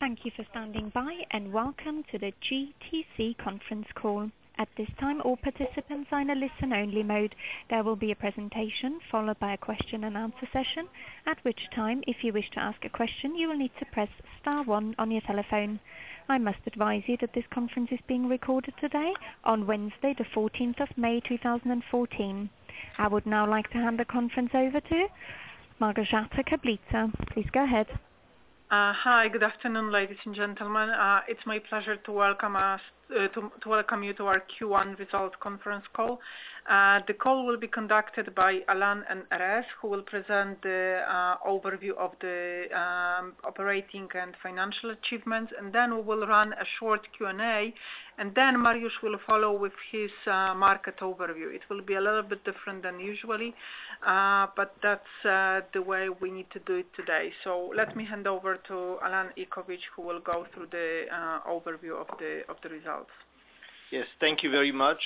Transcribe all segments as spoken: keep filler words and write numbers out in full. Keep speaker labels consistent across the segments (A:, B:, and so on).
A: Thank you for standing by, and welcome to the G T C conference call. At this time, all participants are in a listen-only mode. There will be a presentation followed by a question and answer session, at which time, if you wish to ask a question, you will need to press star one on your telephone. I must advise you that this conference is being recorded today, on Wednesday, the fourteenth of May two thousand fourteen. I would now like to hand the conference over to Małgorzata Kaplica. Please go ahead.
B: Uh, hi, good afternoon, ladies and gentlemen. Uh, it's my pleasure to welcome us uh, to, to welcome you to our Q one results conference call. Uh, the call will be conducted by Alan and Erez, who will present the uh, overview of the um, operating and financial achievements, and then we will run a short Q and A, and then Mariusz will follow with his uh, market overview. It will be a little bit different than usually, uh, but that's uh, the way we need to do it today. So let me hand over to Alan Ikovic, who will go through the uh, overview of the of the results.
C: Yes, thank you very much.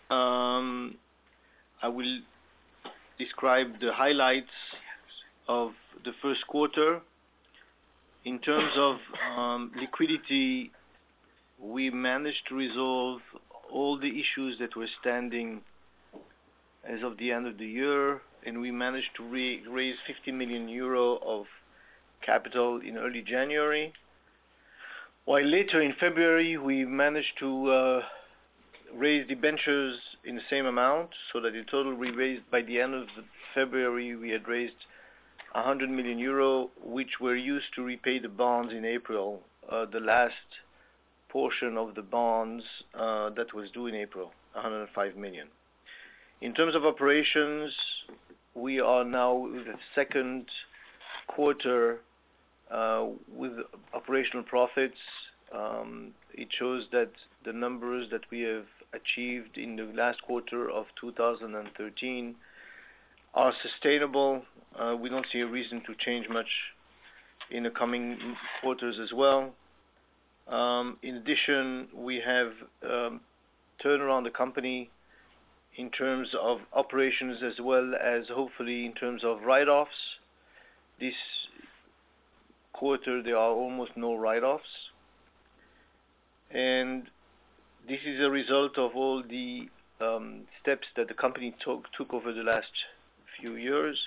C: Um, I will describe the highlights of the first quarter. In terms of um, liquidity, we managed to resolve all the issues that were standing as of the end of the year, and we managed to re- raise fifty million euro of capital in early January. While later in February, we managed to uh, raise debentures in the same amount, so that in total we raised, by the end of February, we had raised one hundred million euro, which were used to repay the bonds in April, uh, the last portion of the bonds uh, that was due in April, one hundred five million. In terms of operations, we are now with the second quarter uh, with operational profits. Um, it shows that the numbers that we have achieved in the last quarter of two thousand thirteen are sustainable. Uh, we don't see a reason to change much in the coming quarters as well. Um, in addition, we have um, turned around the company in terms of operations as well as hopefully in terms of write-offs. This quarter there are almost no write-offs, and this is a result of all the um, steps that the company took, took over the last few years.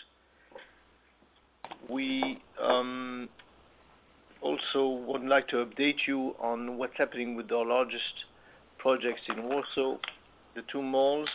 C: We um, also would like to update you on what's happening with our largest projects in Warsaw, the two malls.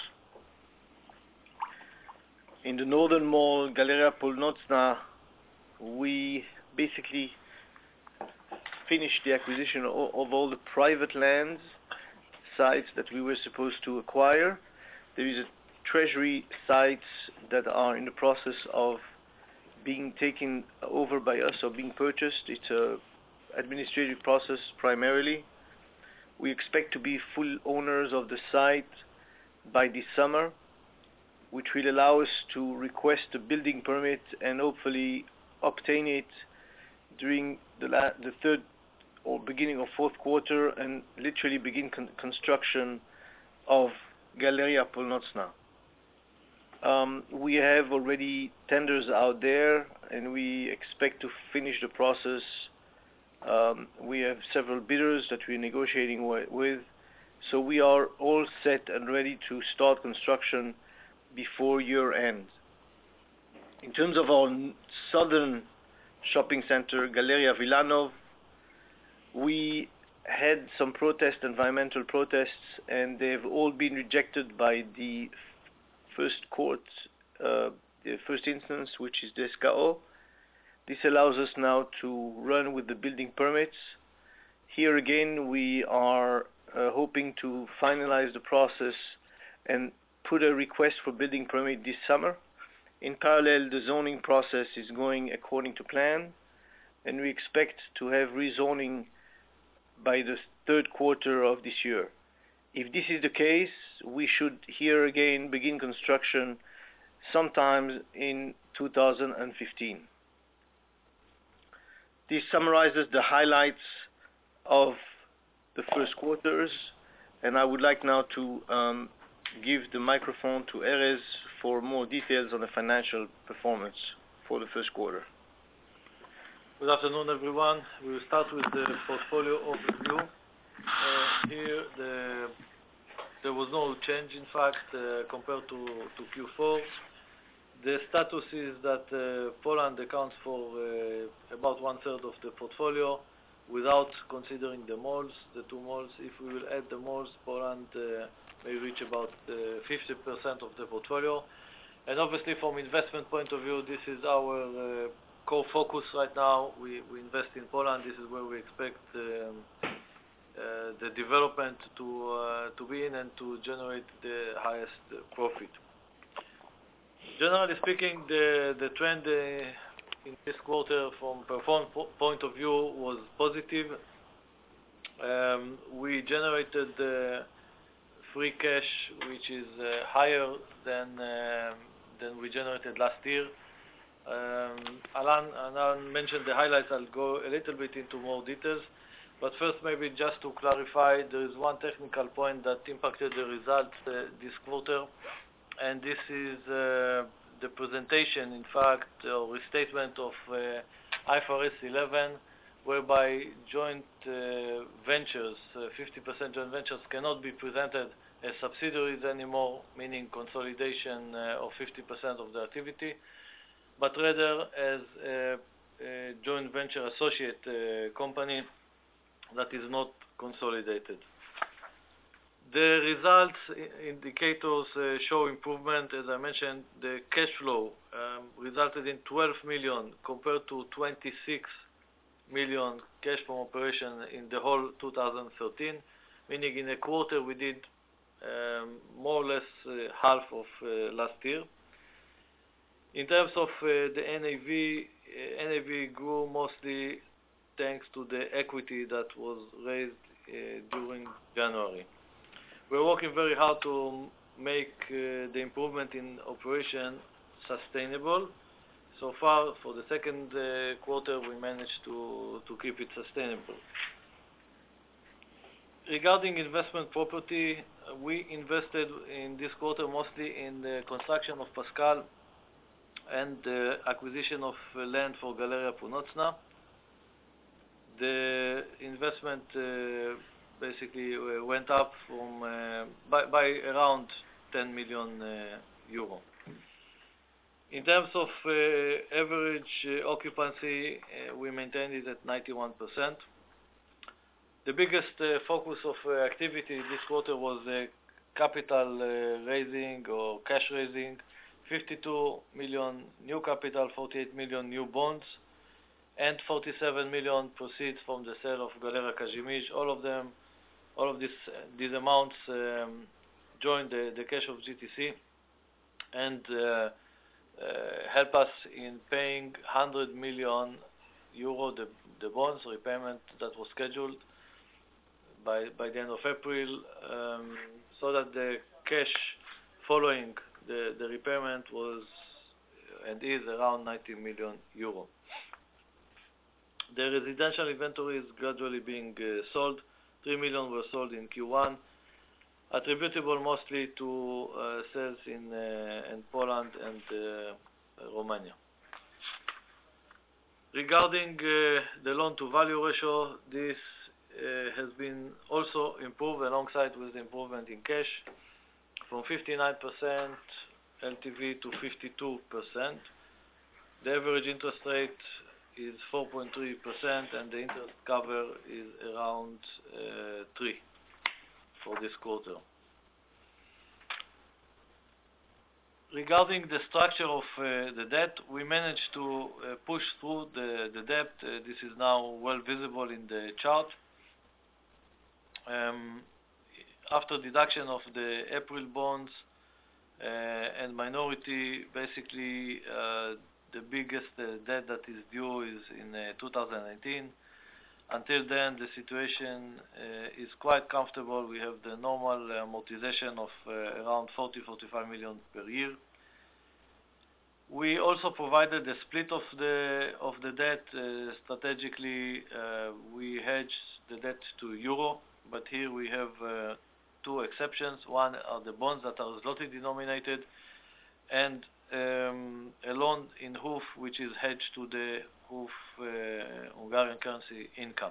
C: In the northern mall, Galeria Północna, we basically finished the acquisition of, of all the private lands, sites that we were supposed to acquire. There is a treasury sites that are in the process of being taken over by us or being purchased. It's a administrative process primarily. We expect to be full owners of the site by this summer, which will allow us to request a building permit and hopefully obtain it during the, la- the third or beginning of fourth quarter and literally begin con- construction of Galeria Północna. Um, we have already tenders out there, and we expect to finish the process. Um, we have several bidders that we're negotiating w- with, so we are all set and ready to start construction before year end. In terms of our n- southern shopping center, Galeria Wilanów, we had some protests, environmental protests, and they've all been rejected by the first court, uh, the first instance, which is the S K O. This allows us now to run with the building permits. Here again, we are uh, hoping to finalize the process and put a request for building permit this summer. In parallel, the zoning process is going according to plan, and we expect to have rezoning by the third quarter of this year. If this is the case, we should here again begin construction sometime in two thousand fifteen. This summarizes the highlights of the first quarters, and I would like now to um, give the microphone to Erez for more details on the financial performance for the first quarter.
D: Good afternoon, everyone. We will start with the portfolio overview. Uh, here, the, there was no change, in fact, uh, compared to, to Q four. The status is that uh, Poland accounts for uh, about one-third of the portfolio without considering the malls, the two malls. If we will add the malls, Poland uh, may reach about uh, fifty percent of the portfolio. And obviously, from investment point of view, this is our uh, core focus right now. We, we invest in Poland. This is where we expect um, uh, the development to uh, to be in and to generate the highest uh, profit. Generally speaking, the the trend uh, in this quarter from performance po point of view was positive. Um, we generated uh, free cash, which is uh, higher than uh, than we generated last year. Um, Alan, Alan mentioned the highlights. I'll go a little bit into more details. But first, maybe just to clarify, there is one technical point that impacted the results uh, this quarter, and this is uh, the presentation, in fact, or restatement of uh, I F R S eleven, whereby joint uh, ventures, uh, fifty percent joint ventures, cannot be presented as subsidiaries anymore, meaning consolidation uh, of fifty percent of the activity, but rather as a, a joint venture associate uh, company that is not consolidated. The results indicators uh, show improvement. As I mentioned, the cash flow um, resulted in twelve million compared to twenty-six million cash from operation in the whole two thousand thirteen, meaning in a quarter we did um, more or less uh, half of uh, last year. In terms of uh, the N A V, uh, N A V grew mostly thanks to the equity that was raised uh, during January. We're working very hard to make uh, the improvement in operation sustainable. So far, for the second uh, quarter, we managed to, to keep it sustainable. Regarding investment property, uh, we invested in this quarter mostly in the construction of Pascal and the acquisition of uh, land for Galeria Północna. The investment uh, basically uh, went up from uh, by, by around ten million uh, euro. In terms of uh, average uh, occupancy, uh, we maintained it at ninety-one percent. The biggest uh, focus of uh, activity this quarter was the capital uh, raising or cash raising, fifty-two million new capital, forty-eight million new bonds, and forty-seven million proceeds from the sale of Galeria Kazimierz. All of them, all of this, uh, these amounts um, joined the, the cash of G T C and uh, uh, help us in paying one hundred million euro the, the bonds repayment that was scheduled by by the end of April, um, so that the cash following the, the repayment was and is around ninety million euro. The residential inventory is gradually being uh, sold. three million were sold in Q one, attributable mostly to uh, sales in, uh, in Poland and uh, Romania. Regarding uh, the loan-to-value ratio, this uh, has been also improved alongside with the improvement in cash from fifty-nine percent L T V to fifty-two percent. The average interest rate is four point three percent and the interest cover is around uh, three for this quarter. Regarding the structure of uh, the debt, we managed to uh, push through the, the debt. Uh, this is now well visible in the chart. Um, after deduction of the April bonds uh, and minority, basically uh, the biggest uh, debt that is due is in uh, two thousand nineteen. Until then, the situation uh, is quite comfortable. We have the normal amortization of uh, around forty to forty-five million per year. We also provided a split of the of the debt. Uh, strategically, uh, we hedge the debt to euro, but here we have uh, two exceptions. One are the bonds that are zloty denominated, and um, a loan in H U F, which is hedged to the H U F uh, Hungarian currency income.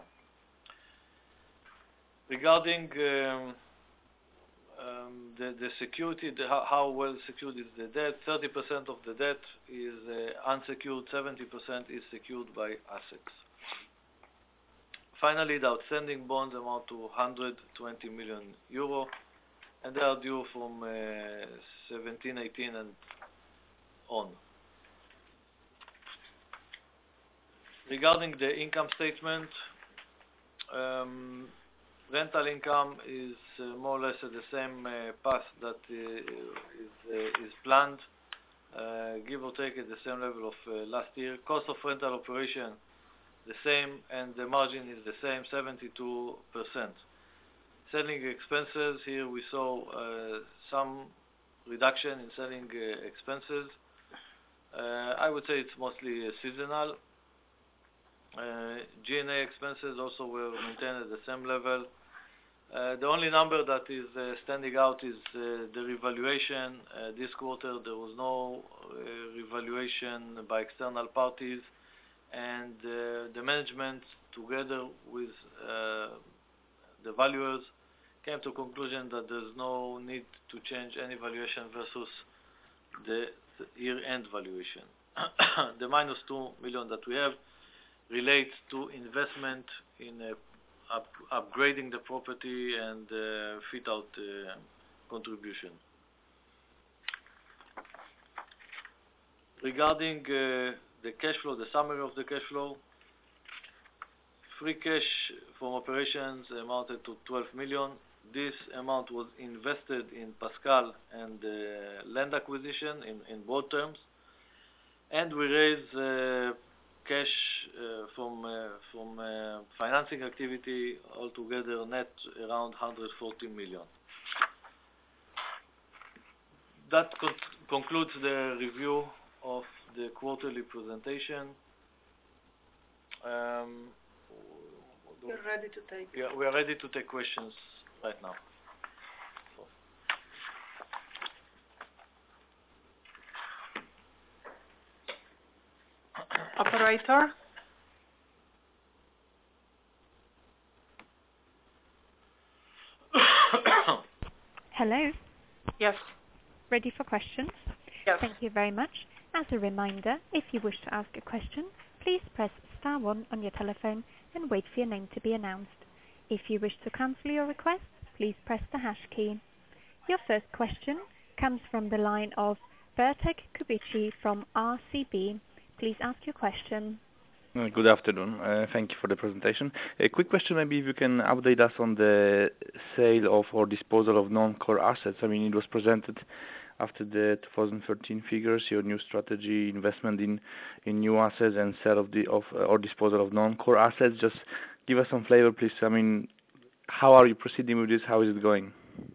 D: Regarding um, um, the, the security, the, how, how well secured is the debt, thirty percent of the debt is uh, unsecured, seventy percent is secured by assets. Finally, the outstanding bonds amount to one hundred twenty million euro, and they are due from uh, seventeen, eighteen and on. Regarding the income statement, um, rental income is uh, more or less at the same uh, path that uh, is, uh, is planned, uh, give or take at the same level of uh, last year. Cost of rental operation, the same, and the margin is the same, seventy-two percent. Selling expenses, here we saw uh, some reduction in selling uh, expenses. Uh, I would say it's mostly uh, seasonal. Uh, G and A expenses also were maintained at the same level. Uh, the only number that is uh, standing out is uh, the revaluation. Uh, this quarter there was no uh, revaluation by external parties, and uh, the management together with uh, the valuers came to a conclusion that there's no need to change any valuation versus the year-end valuation. The minus two million that we have relates to investment in uh, up, upgrading the property and uh, fit-out uh, contribution. Regarding uh, the cash flow, the summary of the cash flow, free cash from operations amounted to twelve million. This amount was invested in Pascal and uh, land acquisition in, in broad terms, and we raised uh, cash uh, from uh, from uh, financing activity altogether net around one hundred forty million. That con concludes the review of the quarterly presentation. Um,
B: We're ready to take.
D: Yeah, we are ready to take questions right now.
B: Operator?
A: Hello.
B: Yes.
A: Ready for questions?
B: Yes.
A: Thank you very much. As a reminder, if you wish to ask a question, please press star one on your telephone and wait for your name to be announced. If you wish to cancel your request, please press the hash key. Your first question comes from the line of Bertek Kubici from R C B. Please ask your question.
E: Uh, Good afternoon. Uh, Thank you for the presentation. A quick question, maybe if you can update us on the sale of or disposal of non-core assets. I mean, it was presented after the two thousand thirteen figures, your new strategy, investment in in new assets and sale of the of uh, or disposal of non-core assets. Just give us some flavor, please. I mean, how are you proceeding with this? How is it going?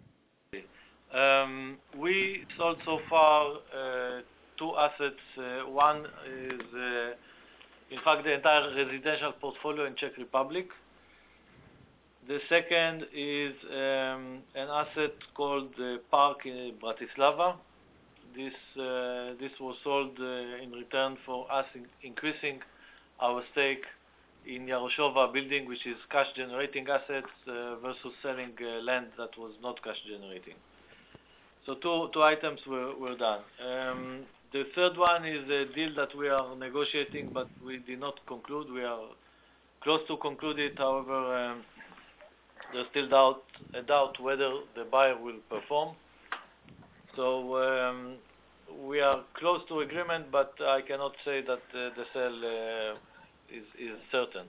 D: Um, we sold so far uh, two assets. Uh, one is, uh, in fact, the entire residential portfolio in Czech Republic. The second is um, an asset called uh, Park in Bratislava. This uh, this was sold uh, in return for us in increasing our stake in Yaroshova building, which is cash generating assets uh, versus selling uh, land that was not cash generating. So two two items were were done. Um, the third one is a deal that we are negotiating, but we did not conclude. We are close to conclude it. However, um, there's still doubt a doubt whether the buyer will perform. So um, we are close to agreement, but I cannot say that uh, the sale uh, is is certain.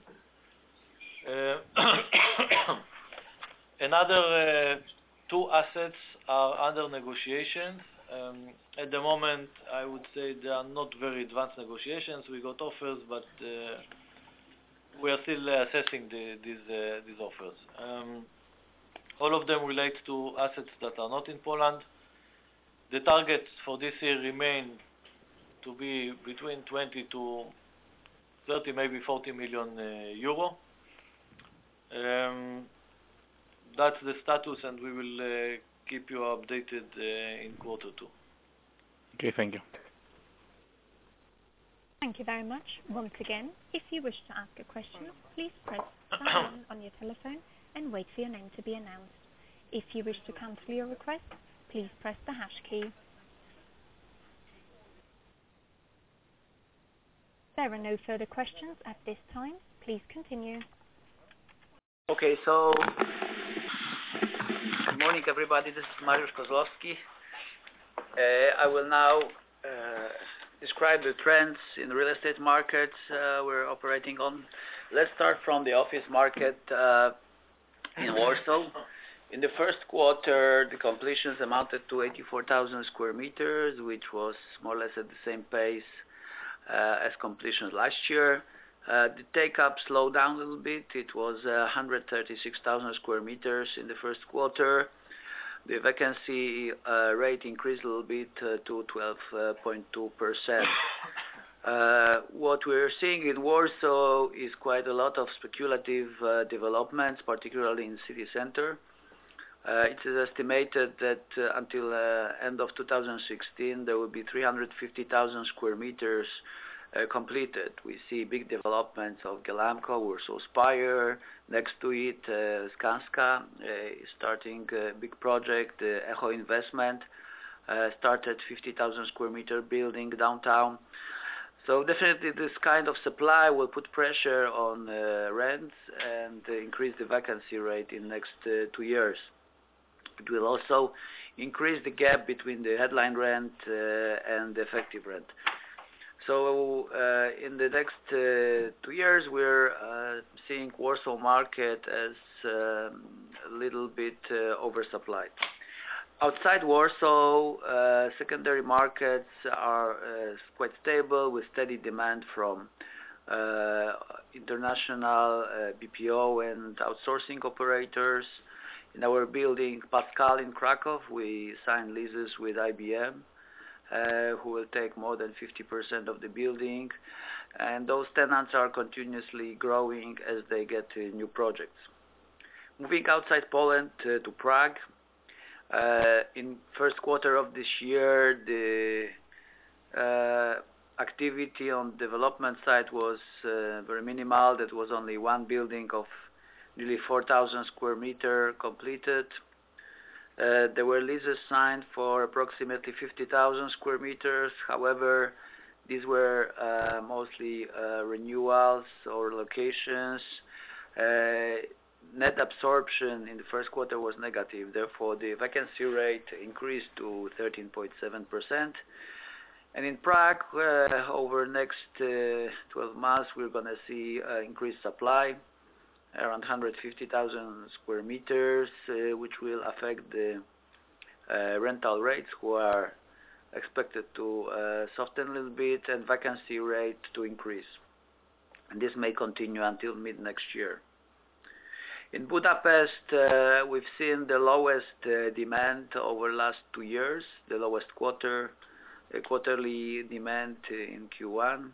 D: Uh, another uh, two assets are under negotiations. Um, at the moment, I would say they are not very advanced negotiations. We got offers, but uh, we are still uh, assessing the, these uh, these offers. Um, all of them relate to assets that are not in Poland. The targets for this year remain to be between twenty to thirty, maybe forty million uh, euro. Um, that's the status, and we will uh, keep you updated uh, in quarter two.
E: Okay, thank you.
A: Thank you very much. Once again, if you wish to ask a question, please press star one on your telephone and wait for your name to be announced. If you wish to cancel your request, please press the hash key. There are no further questions at this time. Please continue.
F: Okay, so good morning, everybody. This is Mariusz Kozlowski. Uh, I will now uh, describe the trends in the real estate markets uh, we're operating on. Let's start from the office market uh, in Warsaw. In the first quarter, the completions amounted to eighty-four thousand square meters, which was more or less at the same pace uh, as completions last year. Uh, the take-up slowed down a little bit. It was uh, one hundred thirty-six thousand square meters in the first quarter. The vacancy uh, rate increased a little bit uh, to twelve point two percent. Uh, what we're seeing in Warsaw is quite a lot of speculative uh, developments, particularly in city center. Uh, it is estimated that uh, until uh, end of two thousand sixteen there will be three hundred fifty thousand square meters uh, completed. We see big developments of Gelamco, Warsaw Spire, next to it uh, Skanska uh, starting a big project, uh, Echo Investment uh, started fifty thousand square meter building downtown. So definitely this kind of supply will put pressure on uh, rents and uh, increase the vacancy rate in next uh, two years. It will also increase the gap between the headline rent uh, and the effective rent. So uh, in the next uh, two years, we're uh, seeing Warsaw market as um, a little bit uh, oversupplied. Outside Warsaw, uh, secondary markets are uh, quite stable with steady demand from uh, international uh, B P O and outsourcing operators. In our building Pascal in Krakow, we signed leases with I B M, uh, who will take more than fifty percent of the building, and those tenants are continuously growing as they get uh, new projects. Moving outside Poland uh, to Prague, uh, in first quarter of this year, the uh, activity on development side was uh, very minimal. That was only one building of nearly four thousand square meter completed. Uh, there were leases signed for approximately fifty thousand square meters. However, these were uh, mostly uh, renewals or locations. Uh, net absorption in the first quarter was negative. Therefore, the vacancy rate increased to thirteen point seven percent. And in Prague, uh, over next uh, twelve months, we're going to see uh, increased supply, around one hundred fifty thousand square meters, uh, which will affect the uh, rental rates, who are expected to uh, soften a little bit, and vacancy rate to increase. And this may continue until mid next year. In Budapest, uh, we've seen the lowest uh, demand over the last two years, the lowest quarter, uh, quarterly demand in Q one.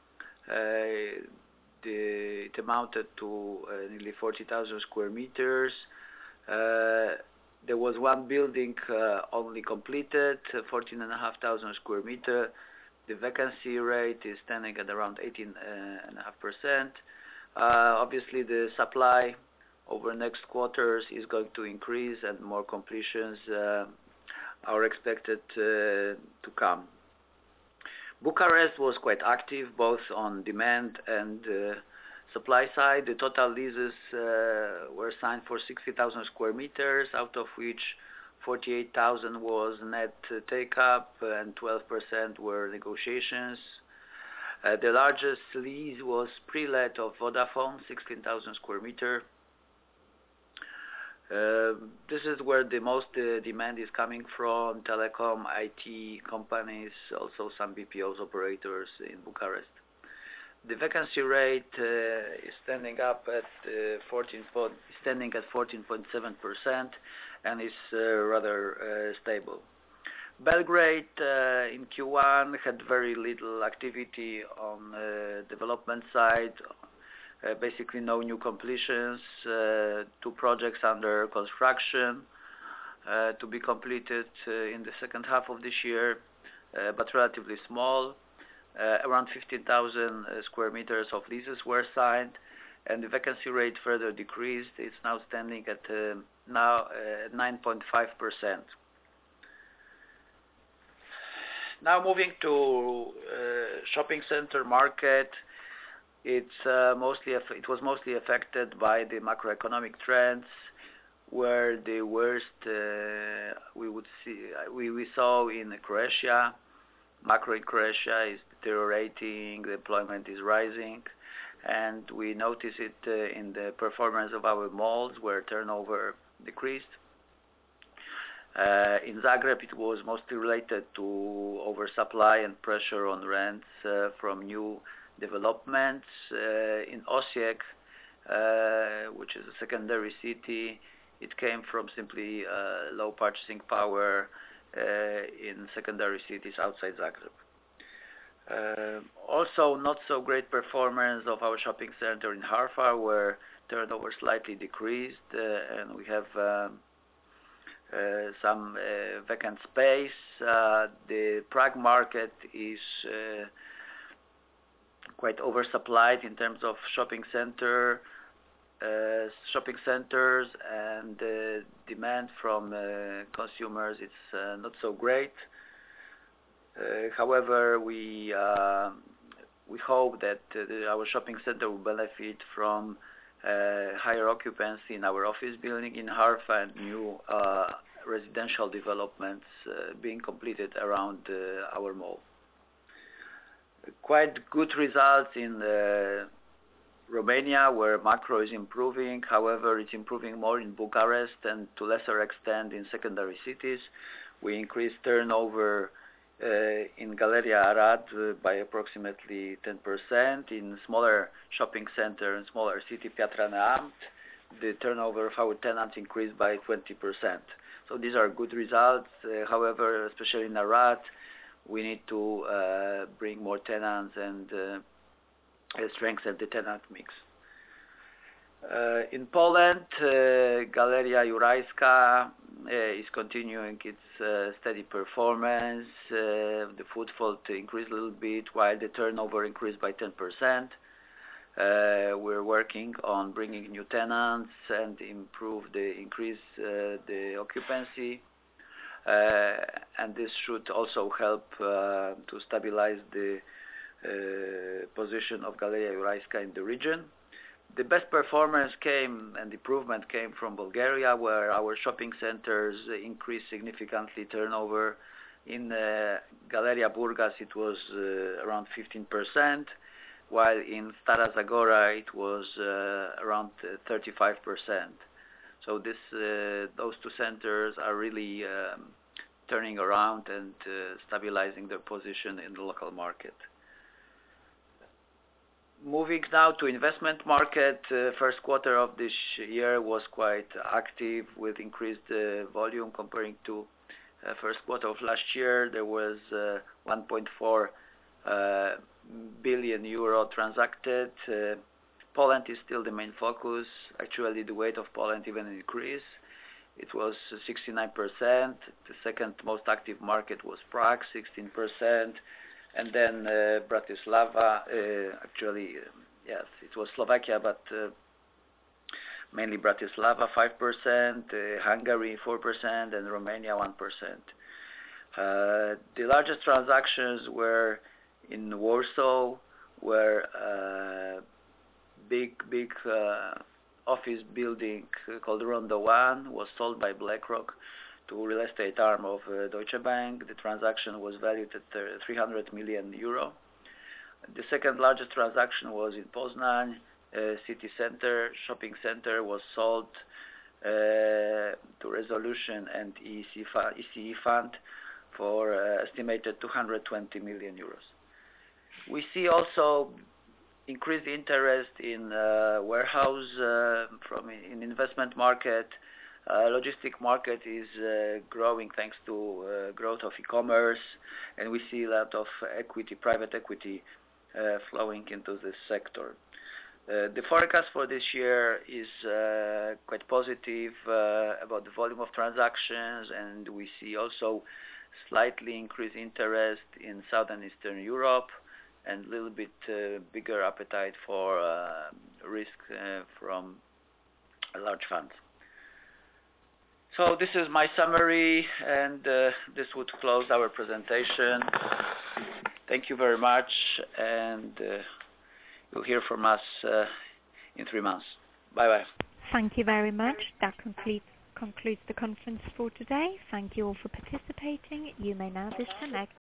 F: Uh, The, it amounted to uh, nearly forty thousand square meters. Uh, there was one building uh, only completed, fourteen and a half thousand square meter. The vacancy rate is standing at around eighteen and a half percent. Uh, obviously, the supply over next quarters is going to increase, and more completions uh, are expected uh, to come. Bucharest was quite active both on demand and uh, supply side. The total leases uh, were signed for sixty thousand square meters, out of which forty-eight thousand was net take-up and twelve percent were negotiations. Uh, the largest lease was pre-let of Vodafone, sixteen thousand square meter. Uh, this is where the most uh, demand is coming from, telecom, I T companies, also some B P Os operators in Bucharest. The vacancy rate uh, is standing up at uh, fourteen point, standing at fourteen point seven percent and is uh, rather uh, stable. Belgrade uh, in Q one had very little activity on uh, development side. Uh, basically no new completions, uh, two projects under construction uh, to be completed uh, in the second half of this year, uh, but relatively small. Uh, around fifteen thousand uh, square meters of leases were signed, and the vacancy rate further decreased. It's now standing at uh, now uh, nine point five percent. Now moving to uh, shopping center market, it's uh, mostly it was mostly affected by the macroeconomic trends, where the worst uh, we would see we, we saw in Croatia. Macro in Croatia is deteriorating, the employment is rising, and we notice it uh, in the performance of our malls, where turnover decreased. Uh, in Zagreb, it was mostly related to oversupply and pressure on rents uh, from new developments. Uh, in Osijek, uh, which is a secondary city, it came from simply uh, low purchasing power uh, in secondary cities outside Zagreb. Uh, also, not so great performance of our shopping center in Harfar, where turnover slightly decreased, uh, and we have um, uh, some uh, vacant space. Uh, the Prague market is uh, quite oversupplied in terms of shopping center, uh, shopping centers, and uh, demand from uh, consumers is uh, not so great. Uh, however, we uh, we hope that uh, our shopping center will benefit from uh, higher occupancy in our office building in Harfa and new uh, residential developments uh, being completed around uh, our mall. Quite good results in uh, Romania, where macro is improving. However, it's improving more in Bucharest and to lesser extent in secondary cities. We increased turnover uh, in Galeria Arad uh, by approximately ten percent. In smaller shopping center and smaller city, Piatra Neamt, the turnover of our tenants increased by twenty percent. So these are good results. Uh, however, especially in Arad, we need to uh, bring more tenants and uh, strengthen the tenant mix. Uh, in Poland, uh, Galeria Jurajska uh, is continuing its uh, steady performance. Uh, the footfall increased a little bit, while the turnover increased by ten percent. Uh, we're working on bringing new tenants and improve the increase uh, the occupancy. Uh, and this should also help uh, to stabilize the uh, position of Galeria Jurajska in the region. The best performance came and improvement came from Bulgaria, where our shopping centers increased significantly turnover. In uh, Galeria Burgas, it was uh, around fifteen percent, while in Stara Zagora, it was uh, around uh, thirty-five percent. So this, uh, those two centers are really um, turning around and uh, stabilizing their position in the local market. Moving now to investment market, uh, first quarter of this year was quite active with increased uh, volume comparing to uh, first quarter of last year. There was uh, one point four uh, billion euro transacted. Uh, Poland is still the main focus. Actually, the weight of Poland even increased. It was sixty-nine percent. The second most active market was Prague, sixteen percent. And then uh, Bratislava, uh, actually, uh, yes, it was Slovakia, but uh, mainly Bratislava, five percent, uh, Hungary, four percent, and Romania, one percent. Uh, the largest transactions were in Warsaw, where uh, big, big uh, office building called Rondo One was sold by BlackRock to real estate arm of uh, Deutsche Bank. The transaction was valued at uh, three hundred million euro. The second largest transaction was in Poznań, uh, city center, shopping center was sold uh, to Resolution and E C E fund for uh, estimated two hundred twenty million euros. We see also increased interest in uh, warehouse uh, from in investment market. Uh, logistic market is uh, growing thanks to uh, growth of e-commerce, and we see a lot of equity, private equity, uh, flowing into this sector. Uh, the forecast for this year is uh, quite positive uh, about the volume of transactions, and we see also slightly increased interest in Southern Eastern Europe, and a little bit uh, bigger appetite for uh, risk uh, from large funds. So this is my summary, and uh, this would close our presentation. Thank you very much, and uh, you'll hear from us uh, in three months. Bye-bye.
A: Thank you very much. That concludes, concludes the conference for today. Thank you all for participating. You may now disconnect.